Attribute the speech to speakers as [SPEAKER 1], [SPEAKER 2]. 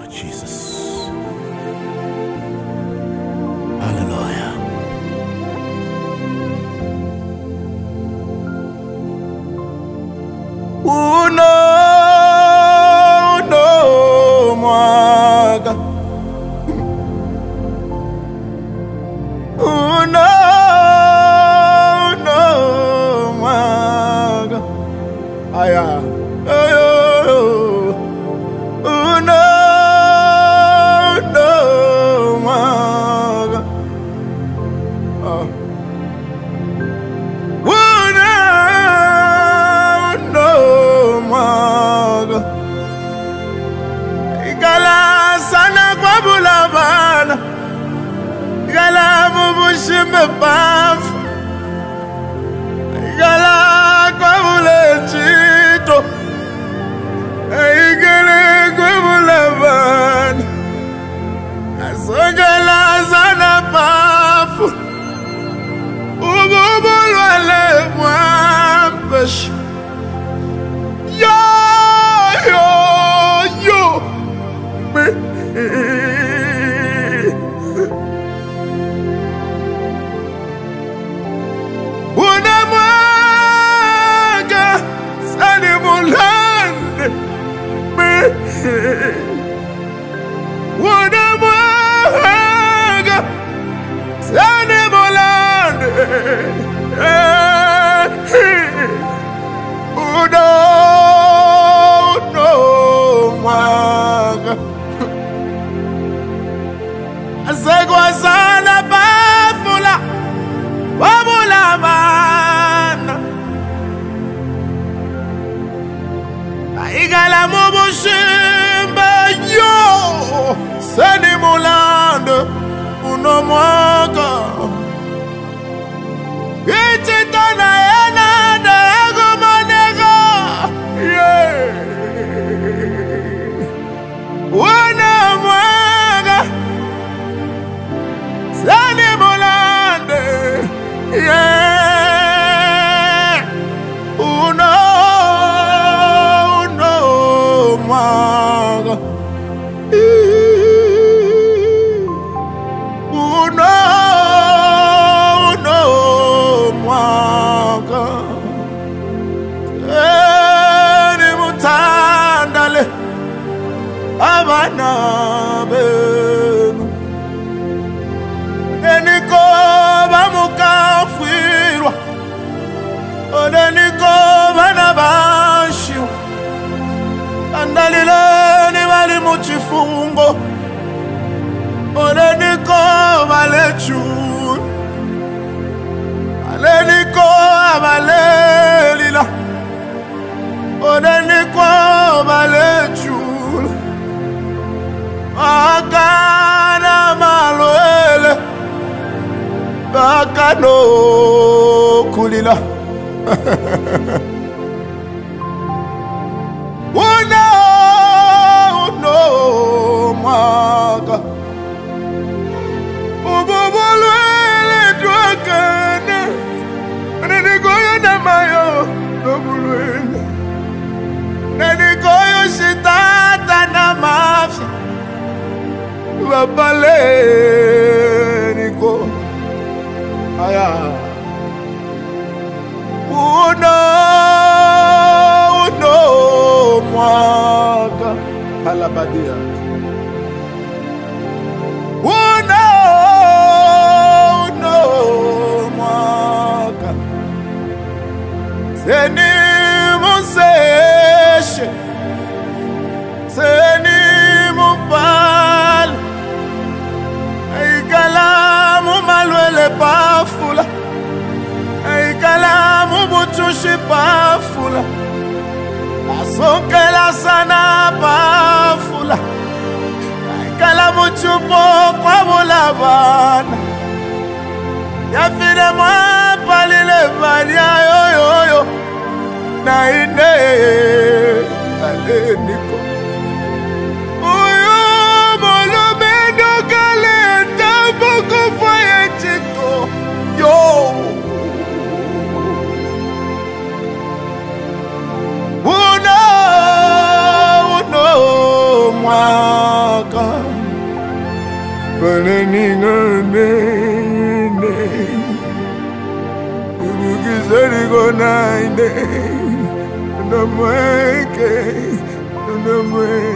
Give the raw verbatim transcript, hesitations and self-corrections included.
[SPEAKER 1] Jesus. Hallelujah. Uno, uno, mwaga. Uno, uno, mwaga. Aya, ayo, uno, uno, mwaga. Oh. Me paf Gala kwabule chito Igele kwabule ban Asogala zana pafu Ugubulwa le mwampesh Yo yo yo Me What am I? Animal Uno, no, maga. Asegwazana bafula, wabula bana. Aigala mubushimba yo, seni mulande, uno maga. Ichitana ena de agumanega, yeah. Una maga, seni mulande, yeah. Uno, uno maga, uno. Abana benu Neniko bamukafirwa Neniko banabashi Andalile ni wali muchifungo Neniko balechu Neniko abalelila Neniko balechu Akana maloele Akano kulila Uno, uno, maga Ububuluele duakane Nenikoyo namayo Ububuluele Nenikoyo shitata namafi Wapale niko aya uno uno mwaka halabadia uno uno mwaka seni museshe seni mupal Kalamu malwele pafula Ay kalamu buchushi pafula Asokela sana pafula Ay kalamu chupo kwa bulabana Yafire mwapalile valia yo yo yo Na ine aleniko Uyu molumendo kale Yo Uno, uno, mwaka go nine day. No mweke, no mweke.